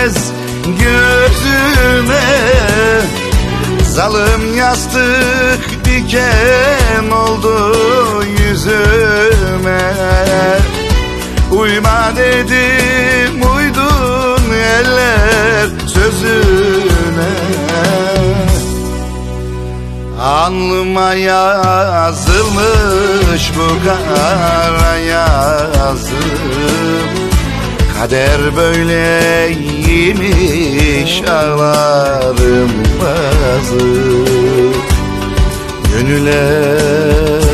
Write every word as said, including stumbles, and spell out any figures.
gelmez gözüme. Zalim yastık diken oldu yüzüme. Uyma dedim uydun eller sözüne. Alnıma yazılmış bu kara yazım. Kader böyleymiş ağlarım bazı. Gönüle